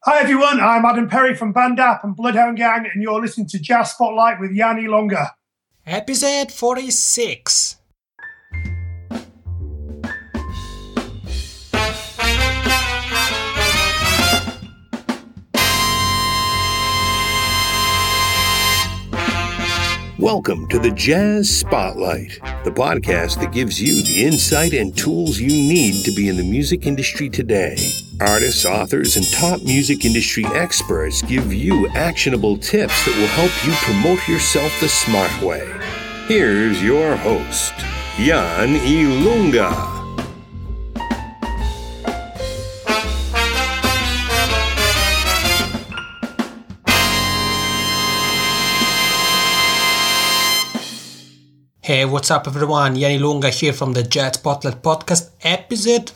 Hi everyone, I'm Adam Perry from Bandap and Bloodhound Gang, and you're listening to Jazz Spotlight with Yanni Longa. Episode 46. Welcome to the Jazz Spotlight, the podcast that gives you the insight and tools you need to be in the music industry today. Artists, authors, and top music industry experts give you actionable tips that will help you promote yourself the smart way. Here's your host, Jan Ilunga. Hey, what's up everyone? Yanni Lunga here from the Jazz Spotlight Podcast, episode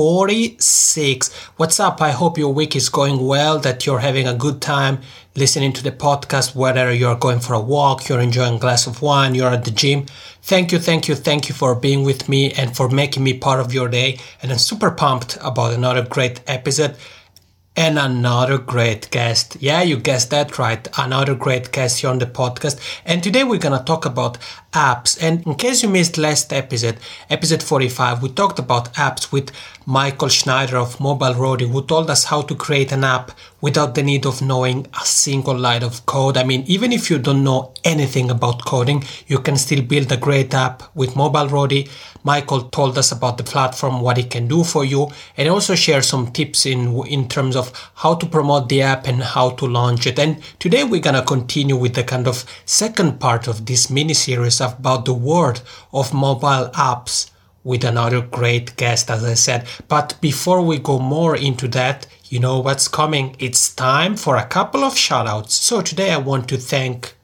46. What's up? I hope your week is going well, that you're having a good time listening to the podcast, whether you're going for a walk, you're enjoying a glass of wine, you're at the gym. Thank you for being with me and for making me part of your day. And I'm super pumped about another great episode. And another great guest. Yeah, you guessed that right. Another great guest here on the podcast. And today we're going to talk about apps. And in case you missed last episode 45, we talked about apps with Michael Schneider of Mobile Roadie, who told us how to create an app without the need of knowing a single line of code. I mean, even if you don't know anything about coding, you can still build a great app with Mobile Roadie. Michael told us about the platform, what it can do for you, and also share some tips in terms of how to promote the app and how to launch it. And today we're going to continue with the kind of second part of this mini-series about the world of mobile apps with another great guest, as I said. But before we go more into that, you know what's coming. It's time for a couple of shout-outs. So today I want to thank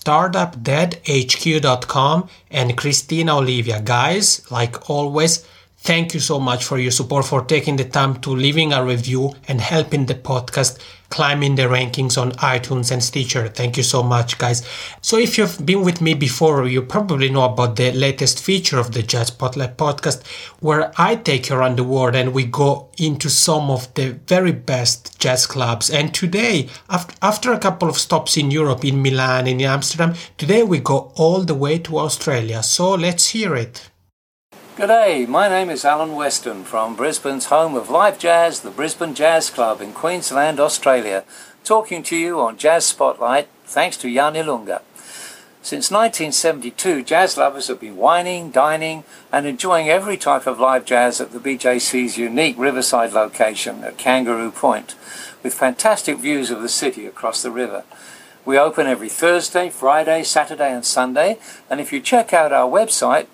StartupDeadHQ.com and Christina Olivia. Guys, like always, thank you so much for your support, for taking the time to leaving a review and helping the podcast climbing the rankings on iTunes and Stitcher. Thank you so much, guys. So if you've been with me before, you probably know about the latest feature of the Jazz Spotlight podcast, where I take you around the world and we go into some of the very best jazz clubs. And today, after a couple of stops in Europe, in Milan and in Amsterdam, today we go all the way to Australia. So let's hear it. G'day, my name is Alan Weston from Brisbane's home of live jazz, the Brisbane Jazz Club in Queensland, Australia, talking to you on Jazz Spotlight thanks to Yanni Lunga. Since 1972, jazz lovers have been wining, dining and enjoying every type of live jazz at the BJC's unique riverside location at Kangaroo Point, with fantastic views of the city across the river. We open every Thursday, Friday, Saturday and Sunday, and if you check out our website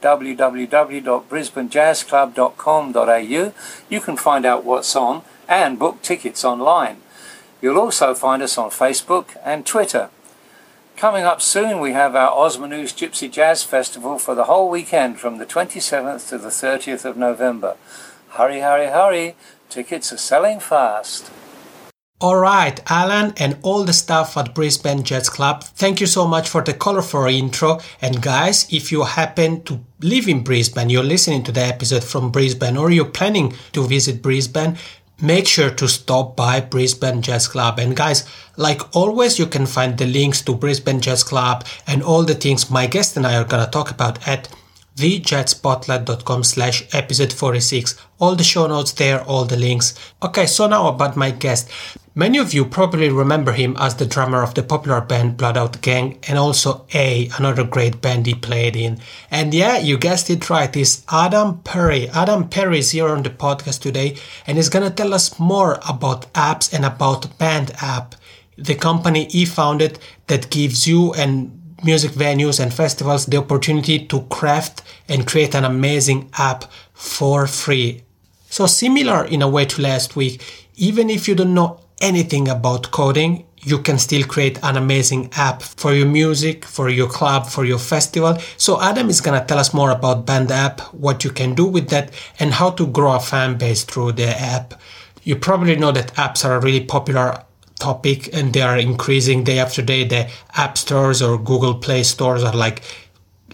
www.brisbanejazzclub.com.au, you can find out what's on and book tickets online. You'll also find us on Facebook and Twitter. Coming up soon, we have our Osmanous Gypsy Jazz Festival for the whole weekend from the 27th to the 30th of November. Hurry, hurry, hurry, tickets are selling fast. Alright, Alan and all the staff at Brisbane Jazz Club, thank you so much for the colorful intro. And guys, if you happen to live in Brisbane, you're listening to the episode from Brisbane, or you're planning to visit Brisbane, make sure to stop by Brisbane Jazz Club. And guys, like always, you can find the links to Brisbane Jazz Club and all the things my guest and I are going to talk about at thejazzspotlight.com/episode 46. All the show notes there, all the links. Okay, so now about my guest. Many of you probably remember him as the drummer of the popular band Bloodhound Gang, and also another great band he played in. And yeah, you guessed it right, it's Adam Perry. Adam Perry is here on the podcast today and he's gonna tell us more about apps and about Bandap, the company he founded that gives you and music venues and festivals the opportunity to craft and create an amazing app for free. So similar in a way to last week, even if you don't know anything about coding, you can still create an amazing app for your music, for your club, for your festival. So Adam is gonna tell us more about Bandap, what you can do with that, and how to grow a fan base through the app. You probably know that apps are a really popular topic and they are increasing day after day. The app stores or Google Play stores are like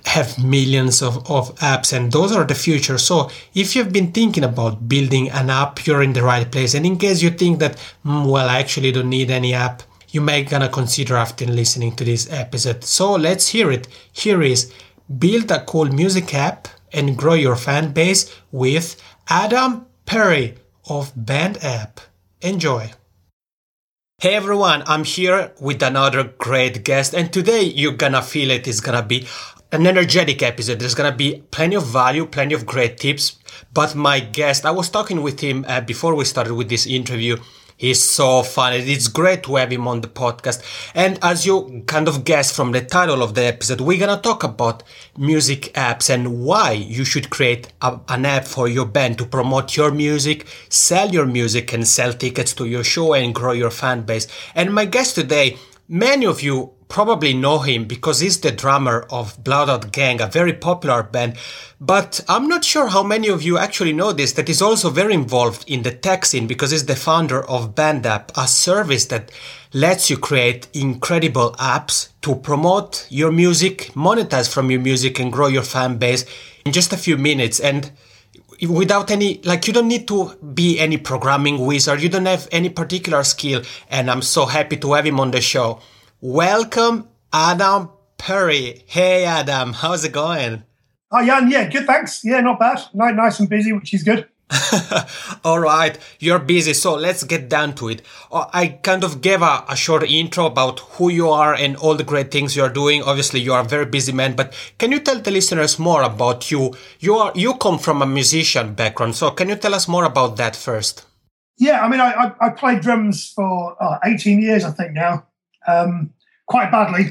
have millions of apps, and those are the future. So if you've been thinking about building an app, you're in the right place. And in case you think that, well, I actually don't need any app, you may gonna consider after listening to this episode. So let's hear it. Here is Build a Cool Music App and Grow Your Fan Base with Adam Perry of BandApp. Enjoy. Hey everyone, I'm here with another great guest, and today you're gonna feel it. It's gonna be an energetic episode. There's gonna be plenty of value, plenty of great tips. But my guest, I was talking with him before we started with this interview. He's so fun. It's great to have him on the podcast. And as you kind of guessed from the title of the episode, we're going to talk about music apps and why you should create an app for your band to promote your music, sell your music, and sell tickets to your show and grow your fan base. And my guest today, many of you probably know him because he's the drummer of Blood Out Gang, a very popular band. But I'm not sure how many of you actually know this, that he's also very involved in the tech scene because he's the founder of BandApp, a service that lets you create incredible apps to promote your music, monetize from your music, and grow your fan base in just a few minutes. And without any, you don't need to be any programming wizard, you don't have any particular skill. And I'm so happy to have him on the show. Welcome, Adam Perry. Hey, Adam, how's it going? Hi, Jan. Yeah, good, thanks. Yeah, not bad. Nice and busy, which is good. All right, you're busy, so let's get down to it. I kind of gave a short intro about who you are and all the great things you're doing. Obviously, you are a very busy man, but can you tell the listeners more about you? You come from a musician background, so can you tell us more about that first? Yeah, I mean, I played drums for 18 years, I think now. Quite badly.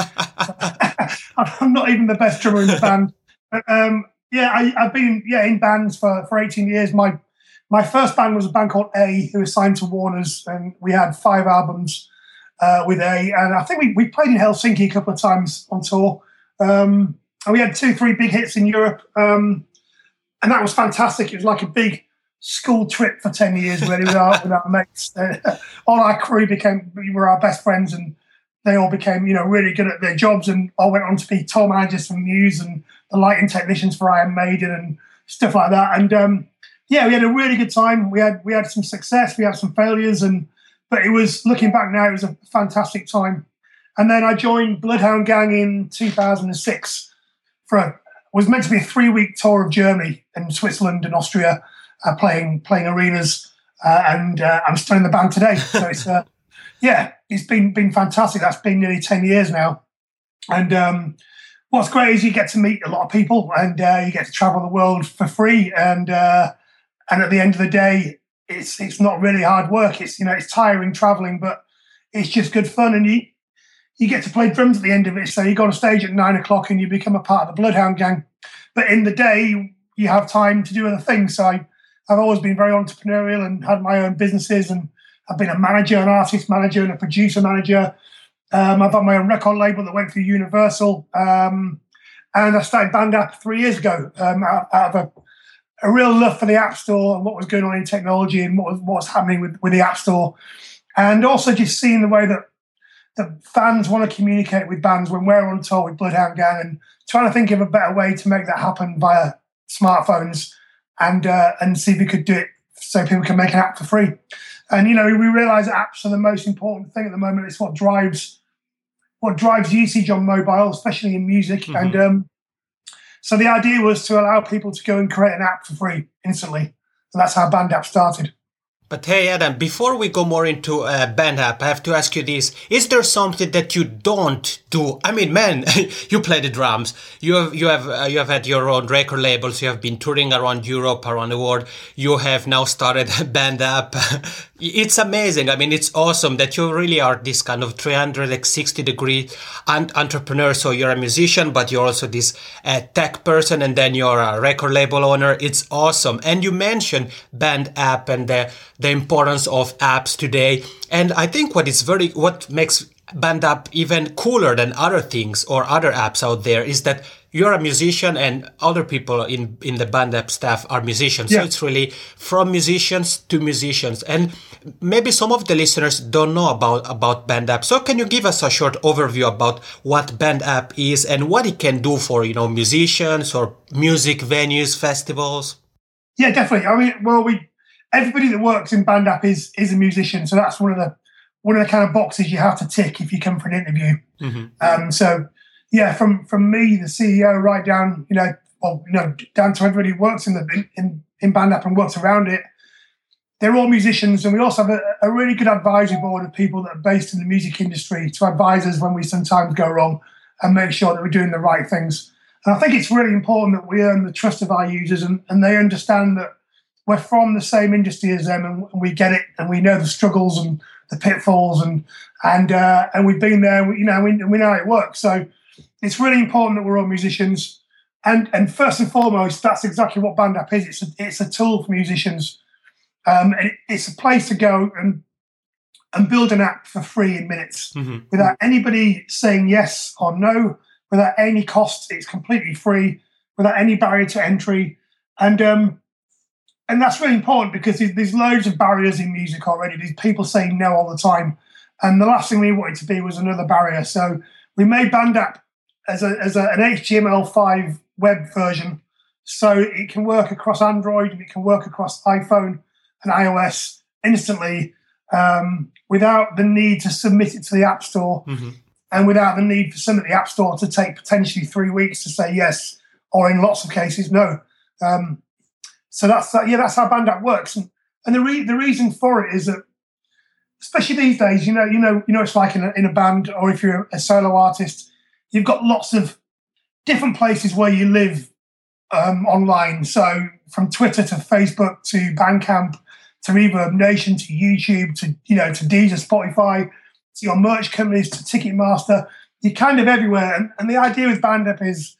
I'm not even the best drummer in the band. But, I've been in bands for 18 years. My first band was a band called A, who was signed to Warner's, and we had 5 albums with A. And I think we played in Helsinki a couple of times on tour. And we had 2-3 big hits in Europe. And that was fantastic. It was like a big school trip for 10 years really with our mates. All our crew were our best friends, and they all became, really good at their jobs, and all went on to be tour managers for Muse and the lighting technicians for Iron Maiden and stuff like that. And we had a really good time. We had some success, we had some failures, but it was, looking back now, it was a fantastic time. And then I joined Bloodhound Gang in 2006 was meant to be a 3-week tour of Germany and Switzerland and Austria, playing arenas, and I'm still in the band today. So it's it's been fantastic. That's been nearly 10 years now. And what's great is you get to meet a lot of people, and you get to travel the world for free. And at the end of the day, it's not really hard work. It's it's tiring traveling, but it's just good fun. And you get to play drums at the end of it. So you go on stage at 9 o'clock and you become a part of the Bloodhound Gang. But in the day, you have time to do other things. So I've always been very entrepreneurial and had my own businesses, and I've been a manager, an artist manager, and a producer manager. I've had my own record label that went through Universal, and I started BandApp 3 years ago out of a real love for the App Store and what was going on in technology and what was happening with the App Store, and also just seeing the way that the fans want to communicate with bands when we're on tour with Bloodhound Gang, and trying to think of a better way to make that happen via smartphones. And see if we could do it so people can make an app for free. And, we realise that apps are the most important thing at the moment. It's what drives usage on mobile, especially in music. Mm-hmm. And so the idea was to allow people to go and create an app for free instantly. So that's how BandApp started. But hey, Adam, before we go more into BandApp, I have to ask you this. Is there something that you don't do? I mean, man, you play the drums. You have had your own record labels. You have been touring around Europe, around the world. You have now started BandApp. It's amazing. I mean, it's awesome that you really are this kind of 360-degree entrepreneur. So you're a musician, but you're also this tech person, and then you're a record label owner. It's awesome. And you mentioned BandApp and the importance of apps today. And I think what makes BandApp even cooler than other things or other apps out there is that you're a musician and other people in the Band App staff are musicians. So it's really from musicians to musicians. And maybe some of the listeners don't know about Band App. So can you give us a short overview about what Band App is and what it can do for, musicians or music venues, festivals? Yeah, definitely. I mean, everybody that works in Band App is a musician. So that's one of the kind of boxes you have to tick if you come for an interview. So yeah, from me, the CEO, right down, down to everybody who works in Band App and works around it, they're all musicians. And we also have a really good advisory board of people that are based in the music industry to advise us when we sometimes go wrong and make sure that we're doing the right things. And I think it's really important that we earn the trust of our users and they understand that we're from the same industry as them and we get it and we know the struggles and the pitfalls and we've been there. We know how it works. So it's really important that we're all musicians. And first and foremost, that's exactly what Band App is. It's a tool for musicians. And it's a place to go and build an app for free in minutes without anybody saying yes or no, without any cost. It's completely free, without any barrier to entry. And that's really important because there's loads of barriers in music already. There's people saying no all the time. And the last thing we wanted to be was another barrier. So we made Band App as an HTML5 web version. So it can work across Android and it can work across iPhone and iOS instantly without the need to submit it to the App Store and without the need for somebody at the App Store to take potentially 3 weeks to say yes, or in lots of cases, no. So that's how Band App works. And the reason for it is that, especially these days, it's like in a band or if you're a solo artist, you've got lots of different places where you live online. So from Twitter to Facebook to Bandcamp to Reverb Nation to YouTube to Deezer, Spotify, to your merch companies to Ticketmaster, you're kind of everywhere. And the idea with Band App is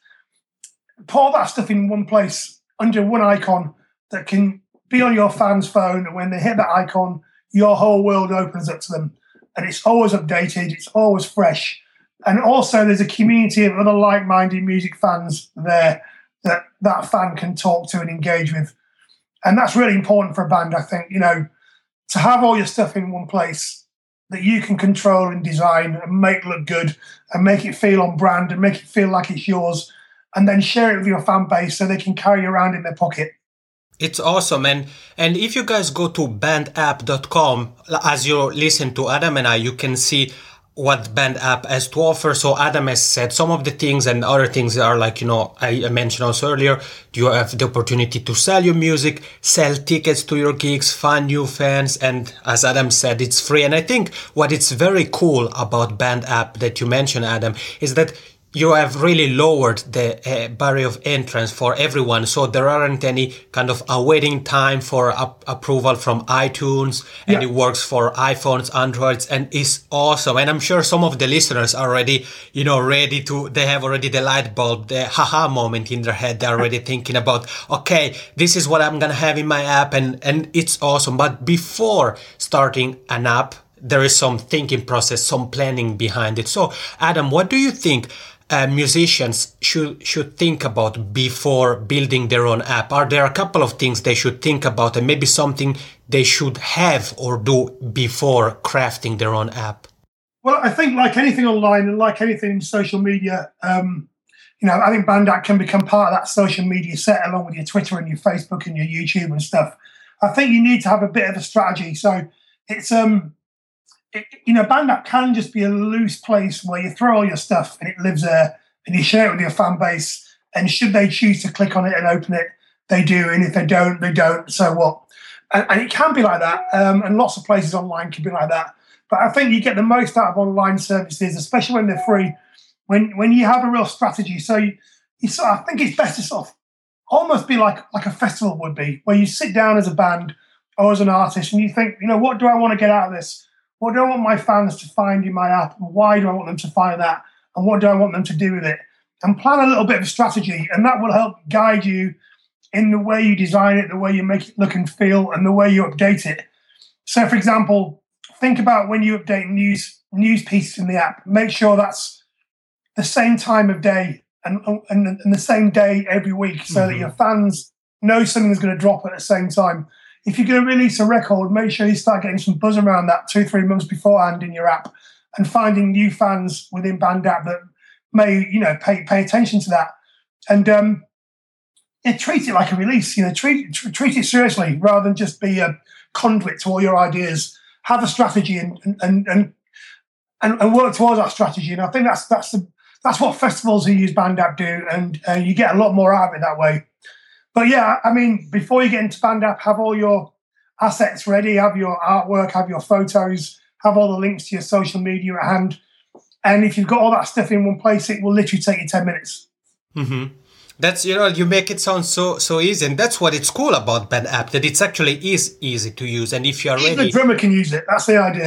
put all that stuff in one place under one icon that can be on your fan's phone, and when they hit that icon, your whole world opens up to them. And it's always updated, it's always fresh. And also there's a community of other like-minded music fans there that fan can talk to and engage with. And that's really important for a band, I think, to have all your stuff in one place that you can control and design and make look good and make it feel on brand and make it feel like it's yours, and then share it with your fan base so they can carry it around in their pocket. It's awesome. And if you guys go to bandapp.com, as you listen to Adam and I, you can see what Band App has to offer. So Adam has said some of the things, and other things are like, I mentioned also earlier, you have the opportunity to sell your music, sell tickets to your gigs, find new fans. And as Adam said, it's free. And I think what is very cool about Band App that you mentioned, Adam, is that you have really lowered the barrier of entrance for everyone. So there aren't any kind of a waiting time for approval from iTunes. And it works for iPhones, Androids, and it's awesome. And I'm sure some of the listeners are already, they have already the light bulb, the haha moment in their head. They're already thinking about, okay, this is what I'm going to have in my app. And it's awesome. But before starting an app, there is some thinking process, some planning behind it. So Adam, what do you think musicians should think about before building their own app? Are there a couple of things they should think about, and maybe something they should have or do before crafting their own app? Well, I think like anything online and like anything in social media, I think Band App can become part of that social media set along with your Twitter and your Facebook and your YouTube and stuff. I think you need to have a bit of a strategy. So it's Band App can just be a loose place where you throw all your stuff and it lives there and you share it with your fan base. And should they choose to click on it and open it, they do. And if they don't, they don't. So what? And it can be like that. And lots of places online can be like that. But I think you get the most out of online services, especially when they're free, when you have a real strategy. So I think it's best to sort of almost be like a festival would be, where you sit down as a band or as an artist and you think, what do I want to get out of this? What do I want my fans to find in my app? And why do I want them to find that? And what do I want them to do with it? And plan a little bit of a strategy. And that will help guide you in the way you design it, the way you make it look and feel, and the way you update it. So, for example, think about when you update news pieces in the app. Make sure that's the same time of day and the same day every week, so that your fans know something's going to drop at the same time. If you're going to release a record, make sure you start getting some buzz around that 2-3 months beforehand in your app, and finding new fans within Bandapp that may, pay attention to that. And treat it like a release. Treat it seriously rather than just be a conduit to all your ideas. Have a strategy and work towards that strategy. And I think that's what festivals who use Bandapp do, and you get a lot more out of it that way. But yeah, I mean, before you get into Bandapp, have all your assets ready, have your artwork, have your photos, have all the links to your social media at hand. And if you've got all that stuff in one place, it will literally take you 10 minutes. Mm-hmm. That's, you make it sound so easy. And that's what it's cool about Bandapp, that it's actually is easy to use. And if you're ready... Even the drummer can use it. That's the idea.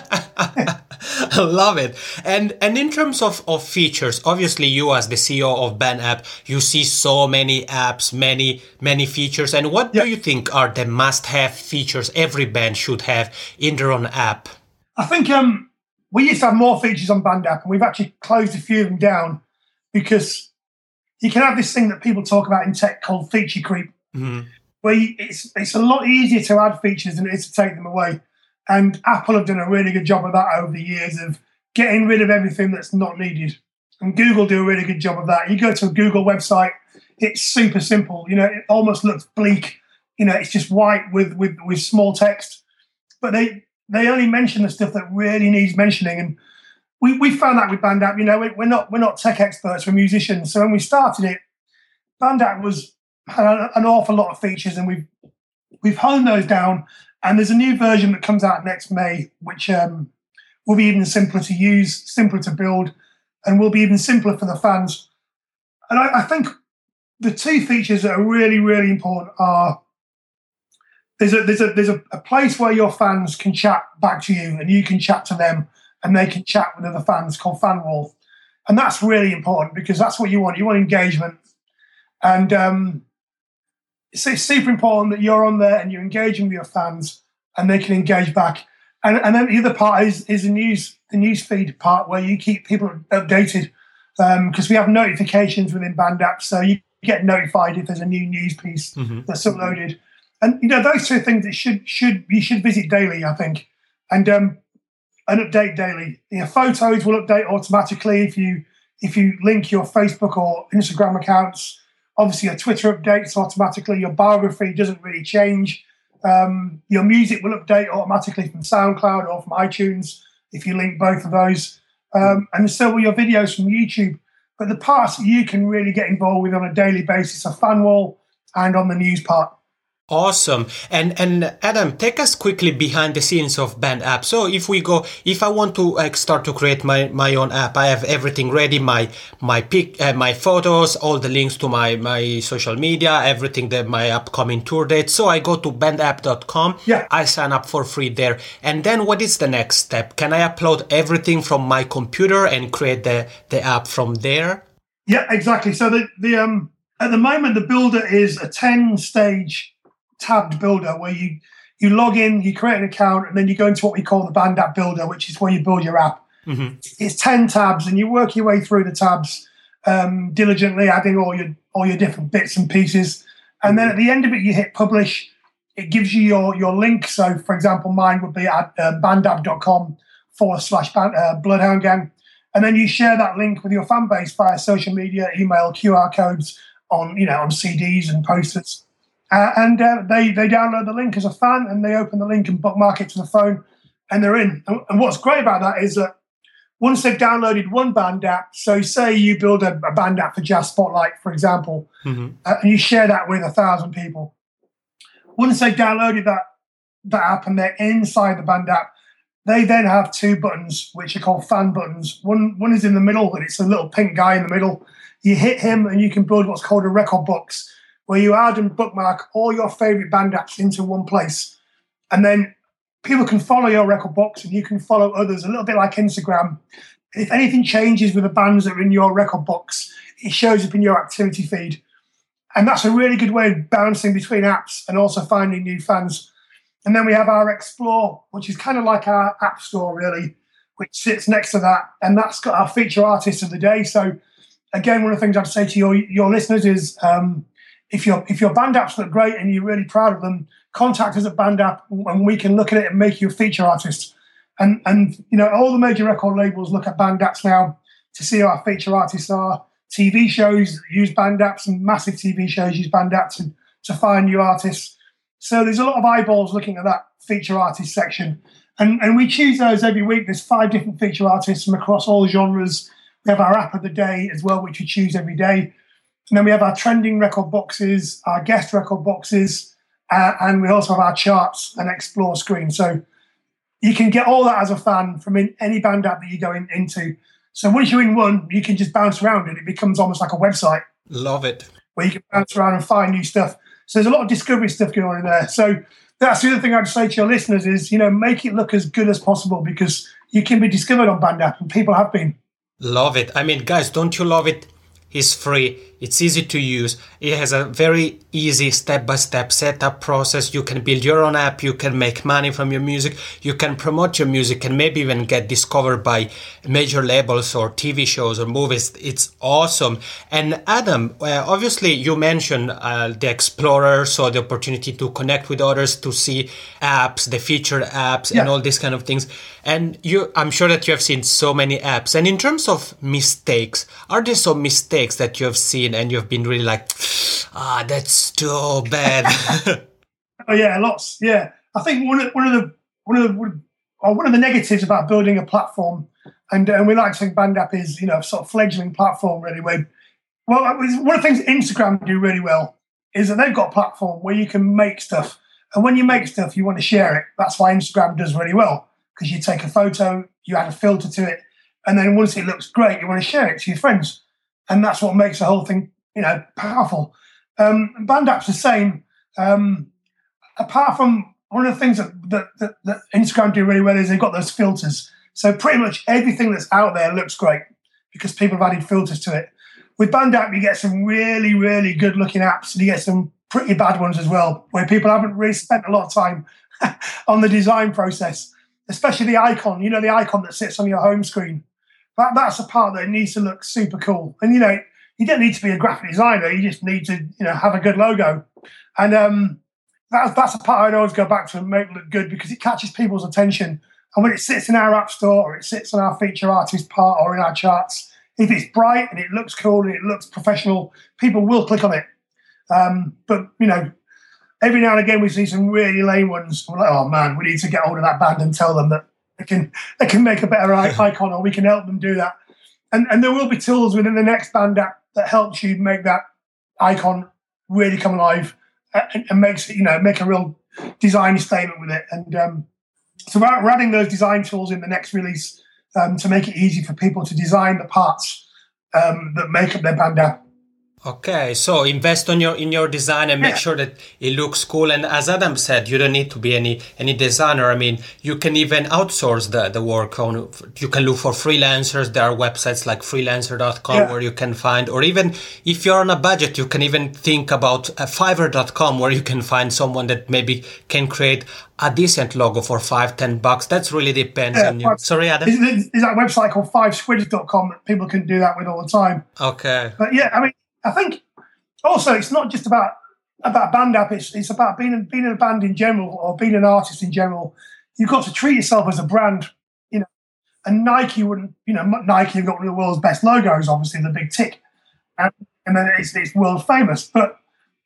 I love it. And in terms of features, obviously you as the CEO of Bandapp, you see so many apps, many features. And what do you think are the must-have features every band should have in their own app? I think we used to have more features on Bandapp, and we've actually closed a few of them down because you can have this thing that people talk about in tech called feature creep, where it's a lot easier to add features than it is to take them away. And Apple have done a really good job of that over the years, of getting rid of everything that's not needed. And Google do a really good job of that. You go to a Google website, it's super simple. It almost looks bleak. It's just white with small text. But they only mention the stuff that really needs mentioning. And we found that with Bandapp. We're not tech experts, we're musicians. So when we started it, Bandapp had an awful lot of features, and we've honed those down. And there's a new version that comes out next May, which will be even simpler to use, simpler to build, and will be even simpler for the fans. And I think the two features that are really, really important are there's a place where your fans can chat back to you, and you can chat to them, and they can chat with other fans, called Fanwall. And that's really important because that's what you want. You want engagement. And it's super important that you're on there and you're engaging with your fans, and they can engage back. And then the other part is the news feed part, where you keep people updated, because we have notifications within Bandapp, so you get notified if there's a new news piece that's uploaded. And those two things that you should visit daily, I think, and update daily. Your photos will update automatically if you link your Facebook or Instagram accounts. Obviously, your Twitter updates automatically. Your biography doesn't really change. Your music will update automatically from SoundCloud or from iTunes if you link both of those. And so will your videos from YouTube. But the parts that you can really get involved with on a daily basis are Fanwall and on the news part. Awesome. And Adam, take us quickly behind the scenes of Bandapp. So if I want to start to create my own app, I have everything ready, my photos, all the links to my social media, everything, my upcoming tour dates. So I go to bandapp.com. Yeah. I sign up for free there. And then what is the next step? Can I upload everything from my computer and create the app from there? Yeah, exactly. So the at the moment, the builder is a 10-stage tabbed builder where you log in, you create an account, and then you go into what we call the Bandapp builder, which is where you build your app. It's 10 tabs, and you work your way through the tabs diligently, adding all your different bits and pieces. And then at the end of it, you hit publish. It gives you your link. So, for example, mine would be at bandapp.com/Bloodhound Gang. And then you share that link with your fan base via social media, email, QR codes on CDs and posters. And they download the link as a fan, and they open the link and bookmark it to the phone, and they're in. And what's great about that is that once they've downloaded one Bandapp, so say you build a Bandapp for Jazz Spotlight, for example, and you share that with 1,000 people. Once they've downloaded that app and they're inside the Bandapp, they then have two buttons, which are called fan buttons. One is in the middle, and it's a little pink guy in the middle. You hit him, and you can build what's called a record box, where you add and bookmark all your favorite Bandapps into one place. And then people can follow your record box, and you can follow others, a little bit like Instagram. If anything changes with the bands that are in your record box, it shows up in your activity feed. And that's a really good way of bouncing between apps and also finding new fans. And then we have our Explore, which is kind of like our app store, really, which sits next to that. And that's got our feature artists of the day. So again, one of the things I'd say to your listeners is if your band apps look great and you're really proud of them, contact us at Band App and we can look at it and make you a feature artist. And all the major record labels look at band apps now to see who our feature artists are. TV shows use band apps, and massive TV shows use band apps to find new artists. So there's a lot of eyeballs looking at that feature artist section. And we choose those every week. There's 5 different feature artists from across all genres. We have our app of the day as well, which we choose every day. And then we have our trending record boxes, our guest record boxes, and we also have our charts and explore screen. So you can get all that as a fan from any band app that you go into. So once you're in one, you can just bounce around it. It becomes almost like a website. Love it. Where you can bounce around and find new stuff. So there's a lot of discovery stuff going on in there. So that's the other thing I'd say to your listeners is, make it look as good as possible, because you can be discovered on Band App, and people have been. Love it. I mean, guys, don't you love it? It's free. It's easy to use. It has a very easy step-by-step setup process. You can build your own app. You can make money from your music. You can promote your music and maybe even get discovered by major labels or TV shows or movies. It's awesome. And Adam, obviously you mentioned the Explorer, so the opportunity to connect with others, to see apps, the featured apps, and all these kind of things. And I'm sure that you have seen so many apps. And in terms of mistakes, are there some mistakes that you have seen and you've been really like, that's too bad? Oh yeah, lots. Yeah, I think one of the negatives about building a platform, and we like to think Band App is sort of fledgling platform really. One of the things Instagram do really well is that they've got a platform where you can make stuff, and when you make stuff, you want to share it. That's why Instagram does really well, because you take a photo, you add a filter to it, and then once it looks great, you want to share it to your friends. And that's what makes the whole thing, powerful. Band App's the same. Apart from one of the things that Instagram do really well is they've got those filters. So pretty much everything that's out there looks great because people have added filters to it. With Band App, you get some really, really good-looking apps, and you get some pretty bad ones as well, where people haven't really spent a lot of time on the design process, especially the icon. The icon that sits on your home screen. That's a part that needs to look super cool. And, you don't need to be a graphic designer. You just need to, have a good logo. And that's a part I'd always go back to and make look good, because it catches people's attention. And when it sits in our app store, or it sits on our feature artist part, or in our charts, if it's bright and it looks cool and it looks professional, people will click on it. But, every now and again we see some really lame ones. We're like, oh man, we need to get hold of that band and tell them that they can make a better icon, or we can help them do that. And there will be tools within the next Band App that helps you make that icon really come alive and makes it, make a real design statement with it. And so we're adding those design tools in the next release to make it easy for people to design the parts that make up their Band App. Okay, so invest in your design and make sure that it looks cool. And as Adam said, you don't need to be any designer. I mean, you can even outsource the work. You can look for freelancers. There are websites like freelancer.com where you can find, or even if you're on a budget, you can even think about Fiverr.com, where you can find someone that maybe can create a decent logo for $5-10. That's really depends on you. Sorry, Adam. Is that website called 5squids.com that people can do that with all the time? Okay. But I think also it's not just about Band App. It's about being in a band in general, or being an artist in general. You've got to treat yourself as a brand, And Nike wouldn't, Nike have got one of the world's best logos, obviously the big tick, and then it's world famous. But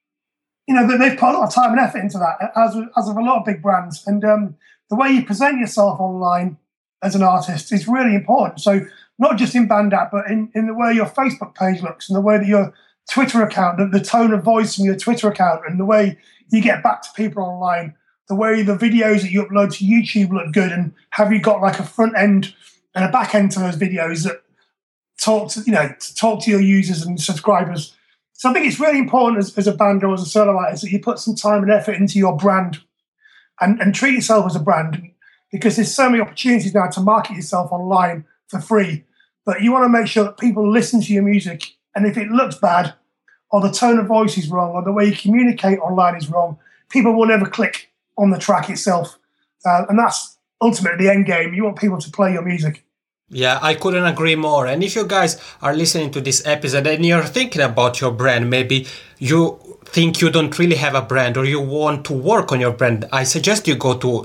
they've put a lot of time and effort into that, as of a lot of big brands. And the way you present yourself online as an artist is really important. So not just in Band App, but in the way your Facebook page looks, and the way that your Twitter account, the tone of voice from your Twitter account, and the way you get back to people online, the way the videos that you upload to YouTube look good, and have you got like a front end and a back end to those videos that talk to your users and subscribers. So I think it's really important as a band or as a solo artist that you put some time and effort into your brand and treat yourself as a brand, because there's so many opportunities now to market yourself online for free. But you want to make sure that people listen to your music, and if it looks bad, or the tone of voice is wrong, or the way you communicate online is wrong, people will never click on the track itself. And that's ultimately the end game. You want people to play your music. Yeah, I couldn't agree more. And if you guys are listening to this episode and you're thinking about your brand, maybe you think you don't really have a brand or you want to work on your brand, I suggest you go to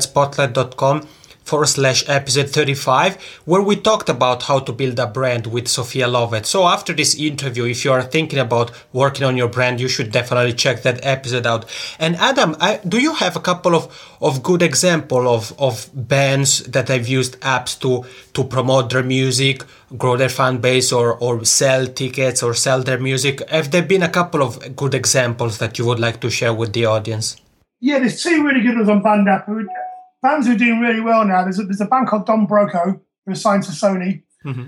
thejazzspotlight.com/episode 35, where we talked about how to build a brand with Sophia Lovett. So after this interview, if you are thinking about working on your brand, you should definitely check that episode out. And Adam, do you have a couple of good examples of bands that have used apps to promote their music, grow their fan base, or sell tickets or sell their music? Have there been a couple of good examples that you would like to share with the audience? Yeah, there's two really good ones on BandApp. Bands who are doing really well now. There's a band called Don Broco who is signed to Sony,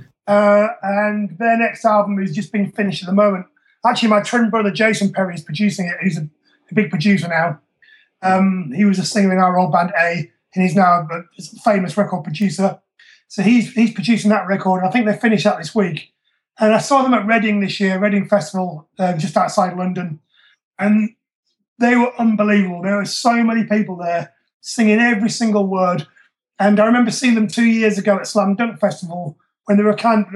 and their next album is just being finished at the moment. Actually, my twin brother Jason Perry is producing it. He's a big producer now. He was a singer in our old band A, and he's now a famous record producer. So he's producing that record. I think they finished that this week. And I saw them at Reading this year, Reading Festival, just outside London, and they were unbelievable. There were so many people there singing every single word. And I remember seeing them 2 years ago at Slam Dunk Festival when they were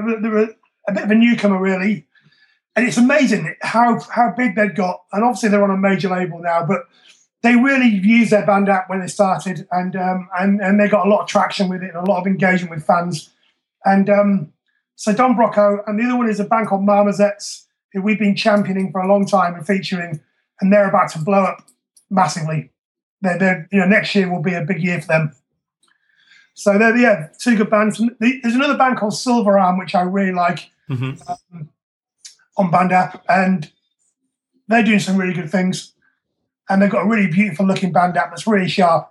a bit of a newcomer, really. And it's amazing how big they'd got. And obviously they're on a major label now, but they really used their BandApp when they started, and they got a lot of traction with it and a lot of engagement with fans. And so Don Broco, and the other one is a band called Marmozets, who we've been championing for a long time and featuring, and they're about to blow up massively. They're next year will be a big year for them. So they're two good bands. There's another band called Silver Arm, which I really like on BandApp, and they're doing some really good things. And they've got a really beautiful looking BandApp that's really sharp.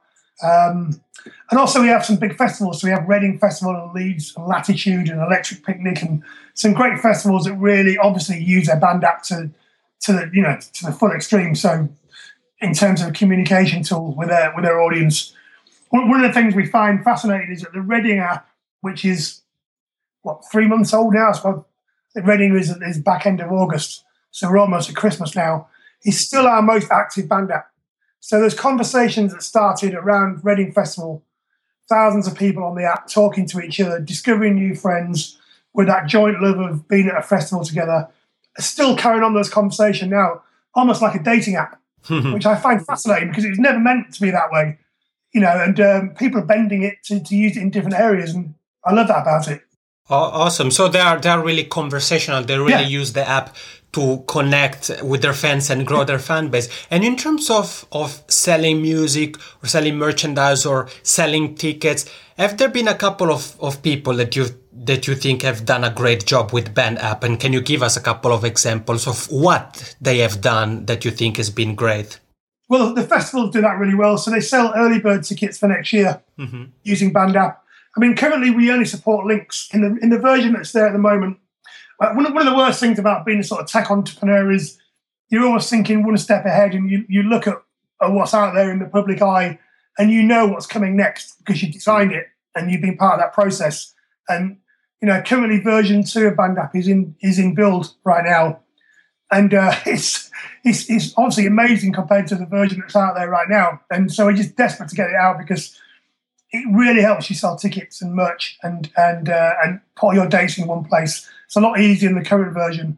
And also we have some big festivals. So we have Reading Festival and Leeds and Latitude and Electric Picnic and some great festivals that really obviously use their BandApp to the full extreme. So in terms of a communication tool with their audience. One of the things we find fascinating is that the Reading app, which is 3 months old now, so Reading is back end of August, so we're almost at Christmas now, is still our most active BandApp. So there's conversations that started around Reading Festival, thousands of people on the app talking to each other, discovering new friends with that joint love of being at a festival together, still carrying on this conversation now, almost like a dating app, which I find fascinating because it was never meant to be that way, and people are bending it to use it in different areas, and I love that about it. Awesome. So they are really conversational. They really use the app to connect with their fans and grow their fan base. And in terms of selling music or selling merchandise or selling tickets, have there been a couple of people that you think have done a great job with BandApp? And can you give us a couple of examples of what they have done that you think has been great? Well, the festivals do that really well. So they sell early bird tickets for next year using BandApp. I mean, currently we only support links in the version that's there at the moment. One of the worst things about being a sort of tech entrepreneur is you're always thinking one step ahead, and you look at what's out there in the public eye, and you know what's coming next because you've designed it and you've been part of that process. And currently version 2 of BandApp is in build right now, and it's obviously amazing compared to the version that's out there right now. And so we're just desperate to get it out because it really helps you sell tickets and merch and put all your dates in one place. It's a lot easier in the current version.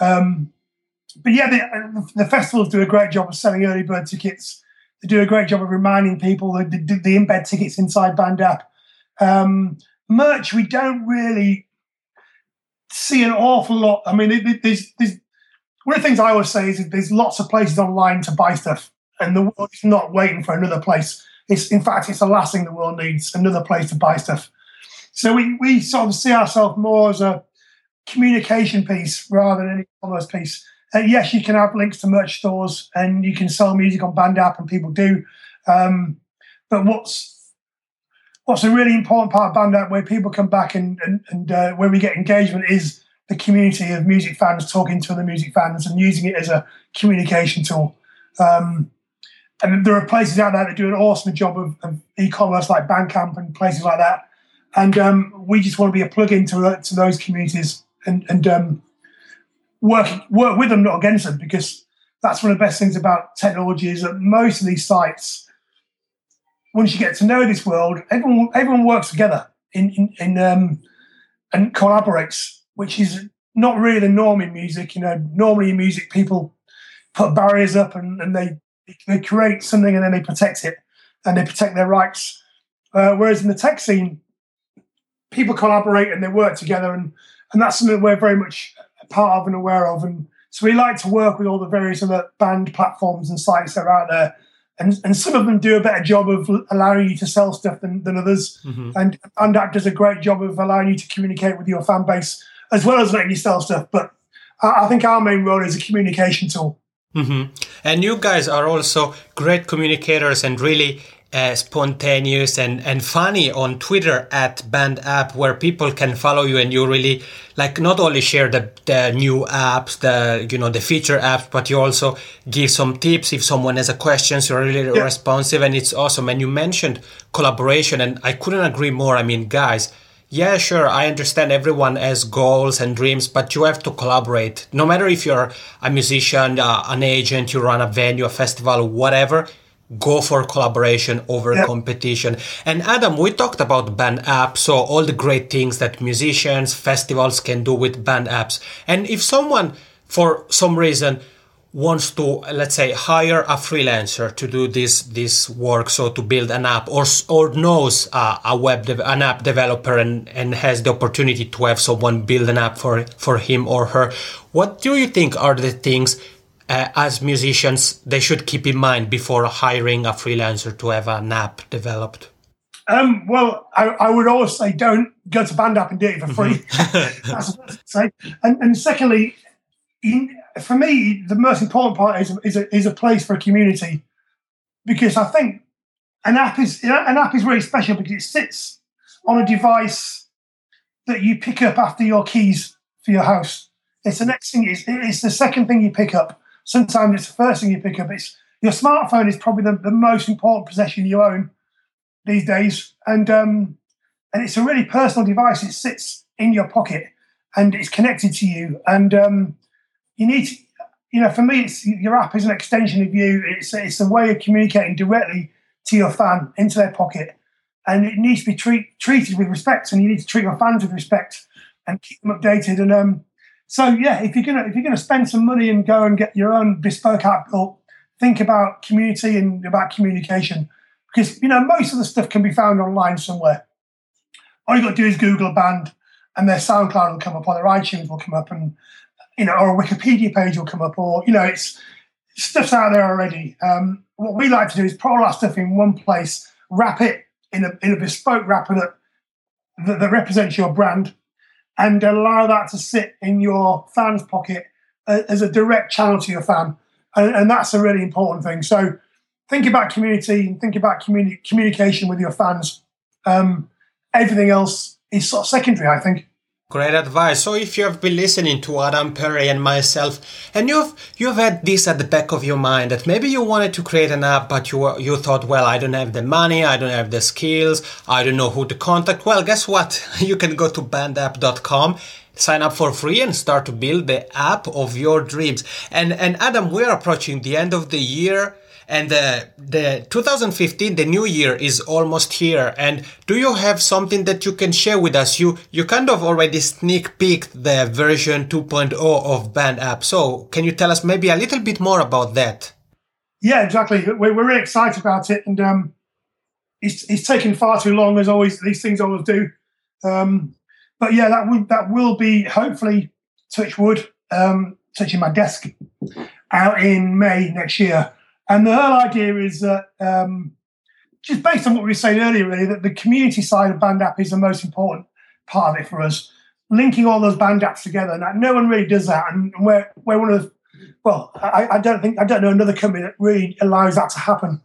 But yeah, the festivals do a great job of selling early bird tickets. They do a great job of reminding people the embed tickets inside BandApp. Merch, we don't really see an awful lot. I mean, there's one of the things I always say is that there's lots of places online to buy stuff, and the world is not waiting for another place. In fact, it's the last thing the world needs, another place to buy stuff. So we sort of see ourselves more as a communication piece rather than an e-commerce piece. Yes, you can have links to merch stores and you can sell music on BandApp, and people do. But what's a really important part of BandApp, where people come back and where we get engagement, is the community of music fans talking to other music fans and using it as a communication tool. And there are places out there that do an awesome job of e-commerce, like Bandcamp and places like that. And we just want to be a plug-in to those communities and work with them, not against them, because that's one of the best things about technology is that most of these sites, once you get to know this world, everyone works together in and collaborates, which is not really the norm in music. Normally in music, people put barriers up and they create something and then they protect it and they protect their rights. Whereas in the tech scene, people collaborate and they work together, and that's something we're very much a part of and aware of. And so we like to work with all the various other band platforms and sites that are out there. And some of them do a better job of allowing you to sell stuff than others. Mm-hmm. And BandApp does a great job of allowing you to communicate with your fan base as well as letting you sell stuff. But I think our main role is a communication tool. Mm-hmm. And you guys are also great communicators and really spontaneous and funny on Twitter at BandApp, where people can follow you and you really not only share the new apps, the feature apps, but you also give some tips if someone has a question. So you're really responsive, and it's awesome. And you mentioned collaboration, and I couldn't agree more. I mean, guys, yeah, sure, I understand everyone has goals and dreams, but you have to collaborate. No matter if you're a musician, an agent, you run a venue, a festival, whatever, go for collaboration over competition. And Adam, we talked about BandApp, so all the great things that musicians, festivals can do with BandApps. And if someone, for some reason, wants to, let's say, hire a freelancer to do this work, so to build an app, or knows an app developer and has the opportunity to have someone build an app for him or her, what do you think are the things as musicians they should keep in mind before hiring a freelancer to have an app developed? Well, I would always say don't go to BandApp and do it for free. That's the first thing to say. And secondly, for me, the most important part is a place for a community, because I think an app is really special because it sits on a device that you pick up after your keys for your house. It's the next thing. It's the second thing you pick up. Sometimes it's the first thing you pick up. It's your smartphone is probably the most important possession you own these days, and it's a really personal device. It sits in your pocket and it's connected to you. And you need to, for me, your app is an extension of you. It's a way of communicating directly to your fan into their pocket, and it needs to be treated with respect. And you need to treat your fans with respect and keep them updated. And so, yeah, if you're gonna spend some money and go and get your own bespoke app built, think about community and about communication, because most of the stuff can be found online somewhere. All you got to do is Google a band, and their SoundCloud will come up, or their iTunes will come up, and or a Wikipedia page will come up, or it's stuff's out there already. What we like to do is put all our stuff in one place, wrap it in a bespoke wrapper that represents your brand, and allow that to sit in your fan's pocket as a direct channel to your fan. And that's a really important thing. So think about community and think about communication with your fans. Everything else is sort of secondary, I think. Great advice. So if you have been listening to Adam Perry and myself, and you've had this at the back of your mind that maybe you wanted to create an app, but you thought, well, I don't have the money, I don't have the skills, I don't know who to contact. Well, guess what? You can go to bandapp.com, sign up for free, and start to build the app of your dreams. And Adam, we're approaching the end of the year. And the 2015, the new year, is almost here. And do you have something that you can share with us? You kind of already sneak peeked the version 2.0 of BandApp. So can you tell us maybe a little bit more about that? Yeah, exactly. We're really excited about it. And it's taken far too long, as always. These things always do. But yeah, that will be, hopefully, touch wood, touching my desk, out in May next year. And the whole idea is that, just based on what we were saying earlier, really, that the community side of BandApp is the most important part of it for us. Linking all those BandApps together. Now, no one really does that, and we're one of the. Well, I don't know another company that really allows that to happen.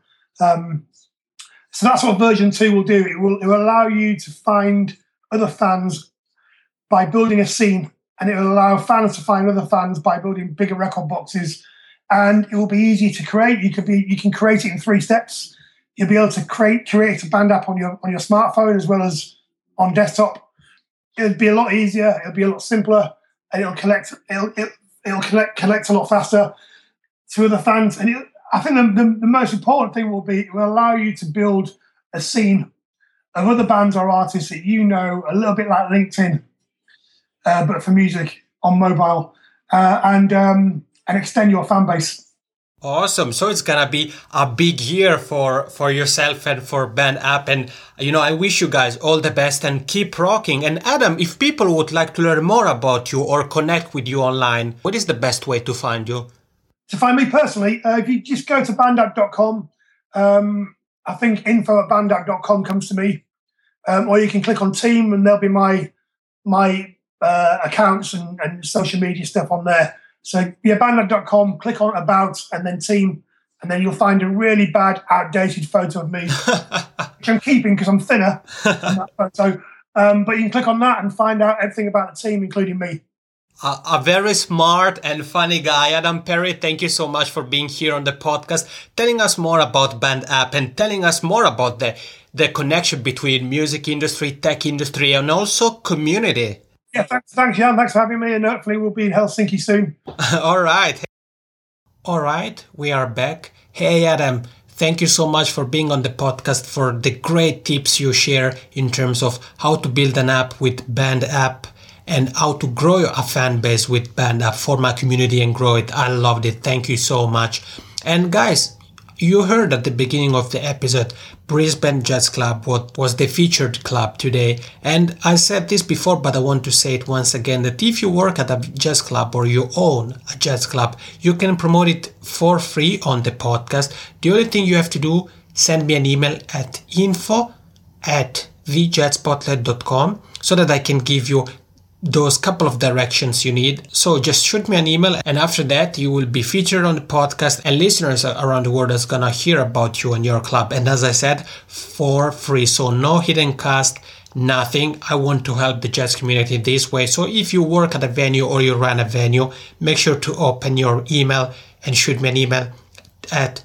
So that's what version 2 will do. It will allow you to find other fans by building a scene, and it will allow fans to find other fans by building bigger record boxes. And it will be easy to create. You can create it in 3 steps. You'll be able to create a BandApp on your smartphone as well as on desktop. It'll be a lot easier. It'll be a lot simpler, and it'll collect a lot faster to other fans. And I think the most important thing will be it will allow you to build a scene of other bands or artists that a little bit like LinkedIn. but for music on mobile, and extend your fan base. Awesome. So it's going to be a big year for yourself and for Band App. And, I wish you guys all the best and keep rocking. And Adam, if people would like to learn more about you or connect with you online, what is the best way to find you? To find me personally, if you just go to bandapp.com, I think info@bandapp.com comes to me. Or you can click on Team and there'll be my accounts and social media stuff on there. So bandapp.com, click on About and then Team, and then you'll find a really bad, outdated photo of me, which I'm keeping because I'm thinner on that photo. But you can click on that and find out everything about the team, including me. A very smart and funny guy, Adam Perry. Thank you so much for being here on the podcast, telling us more about Band App and telling us more about the connection between music industry, tech industry, and also community. Yeah, thanks, Jan. Thanks for having me, and hopefully we'll be in Helsinki soon. All right, we are back. Hey, Adam, thank you so much for being on the podcast, for the great tips you share in terms of how to build an app with Band App and how to grow a fan base with Band App, form a community and grow it. I loved it. Thank you so much. And guys, you heard at the beginning of the episode, Brisbane Jazz Club was the featured club today. And I said this before, but I want to say it once again, that if you work at a jazz club or you own a jazz club, you can promote it for free on the podcast. The only thing you have to do, send me an email at info@thejazzspotlight.com so that I can give you those couple of directions you need. So just shoot me an email, and after that you will be featured on the podcast, and listeners around the world is gonna hear about you and your club. And as I said, for free. So no hidden cost, nothing. I want to help the jazz community this way. So if you work at a venue or you run a venue, make sure to open your email and shoot me an email at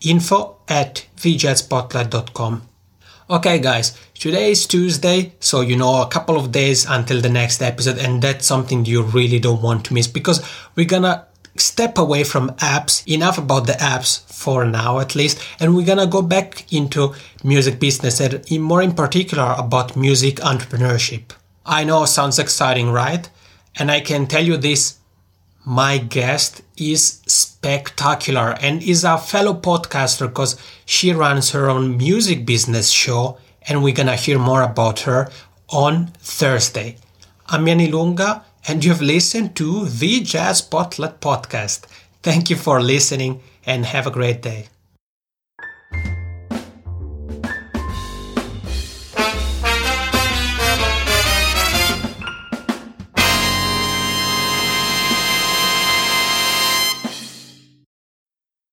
info@thejazzspotlight.com. Okay guys, today is Tuesday, so a couple of days until the next episode, and that's something you really don't want to miss, because we're gonna step away from apps, enough about the apps for now at least, and we're gonna go back into music business, and more in particular about music entrepreneurship. I know, sounds exciting, right? And I can tell you this, my guest is spectacular and is a fellow podcaster because she runs her own music business show, and we're gonna hear more about her on Thursday. I'm Jani Lunga, and you've listened to the Jazz Spotlight podcast. Thank you for listening and have a great day.